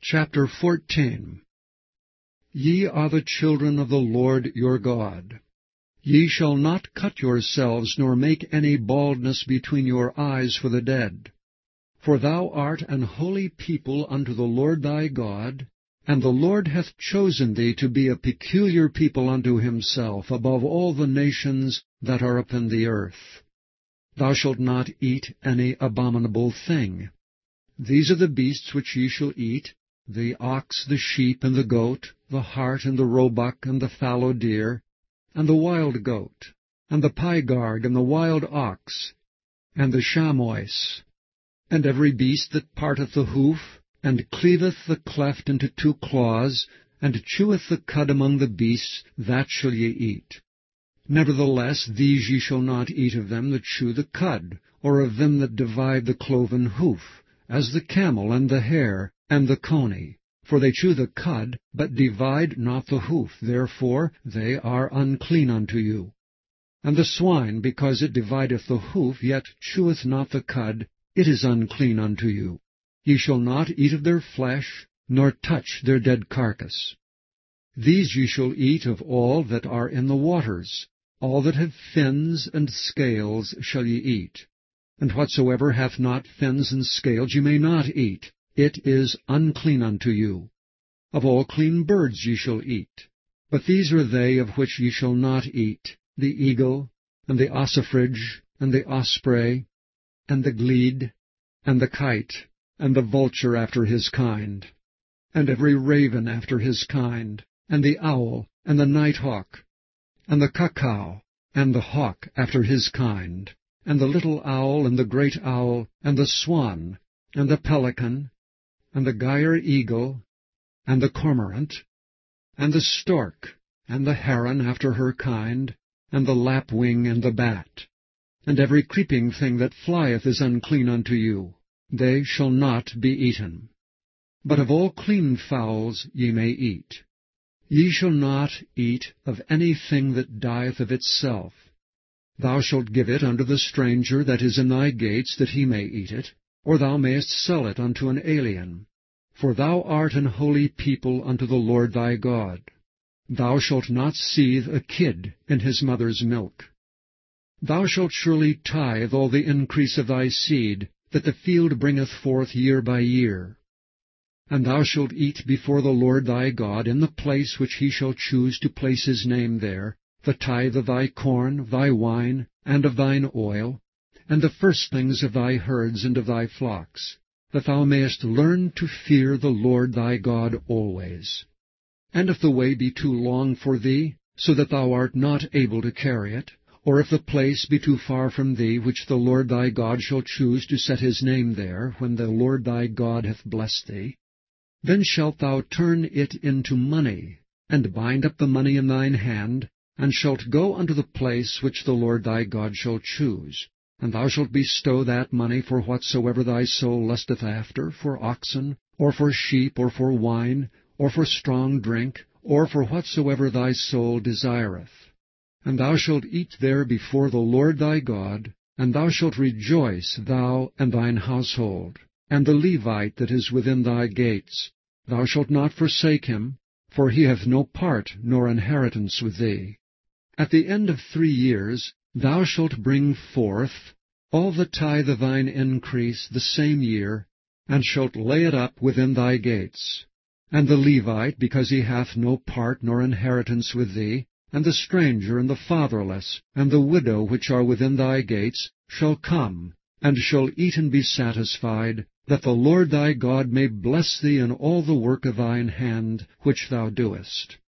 Chapter 14. Ye are the children of the Lord your God. Ye shall not cut yourselves, nor make any baldness between your eyes for the dead. For thou art an holy people unto the Lord thy God, and the Lord hath chosen thee to be a peculiar people unto himself above all the nations that are upon the earth. Thou shalt not eat any abominable thing. These are the beasts which ye shall eat, the ox, the sheep, and the goat, the hart, and the roebuck, and the fallow deer, and the wild goat, and the pygarg, and the wild ox, and the chamois, and every beast that parteth the hoof, and cleaveth the cleft into two claws, and cheweth the cud among the beasts, that shall ye eat. Nevertheless these ye shall not eat of them that chew the cud, or of them that divide the cloven hoof, as the camel, and the hare, and the coney. For they chew the cud, but divide not the hoof, therefore they are unclean unto you. And the swine, because it divideth the hoof, yet cheweth not the cud, it is unclean unto you. Ye shall not eat of their flesh, nor touch their dead carcass. These ye shall eat of all that are in the waters. All that have fins and scales shall ye eat. And whatsoever hath not fins and scales ye may not eat. It is unclean unto you. Of all clean birds ye shall eat. But these are they of which ye shall not eat, the eagle, and the ossifrage, and the osprey, and the glede, and the kite, and the vulture after his kind, and every raven after his kind, and the owl, and the nighthawk, and the cuckow, and the hawk after his kind, and the little owl, and the great owl, and the swan, and the pelican, and the gyre eagle, and the cormorant, and the stork, and the heron after her kind, and the lapwing, and the bat. And every creeping thing that flieth is unclean unto you. They shall not be eaten. But of all clean fowls ye may eat. Ye shall not eat of any thing that dieth of itself. Thou shalt give it unto the stranger that is in thy gates, that he may eat it, or thou mayest sell it unto an alien. For thou art an holy people unto the Lord thy God. Thou shalt not seethe a kid in his mother's milk. Thou shalt surely tithe all the increase of thy seed, that the field bringeth forth year by year. And thou shalt eat before the Lord thy God in the place which he shall choose to place his name there, the tithe of thy corn, thy wine, and of thine oil, and the firstlings of thy herds and of thy flocks, that thou mayest learn to fear the Lord thy God always. And if the way be too long for thee, so that thou art not able to carry it, or if the place be too far from thee, which the Lord thy God shall choose to set his name there, when the Lord thy God hath blessed thee, then shalt thou turn it into money, and bind up the money in thine hand, and shalt go unto the place which the Lord thy God shall choose. And thou shalt bestow that money for whatsoever thy soul lusteth after, for oxen, or for sheep, or for wine, or for strong drink, or for whatsoever thy soul desireth. And thou shalt eat there before the Lord thy God, and thou shalt rejoice, thou and thine household, and the Levite that is within thy gates. Thou shalt not forsake him, for he hath no part nor inheritance with thee. At the end of 3 years thou shalt bring forth all the tithe of thine increase the same year, and shalt lay it up within thy gates. And the Levite, because he hath no part nor inheritance with thee, and the stranger, and the fatherless, and the widow which are within thy gates, shall come, and shall eat and be satisfied, that the Lord thy God may bless thee in all the work of thine hand which thou doest.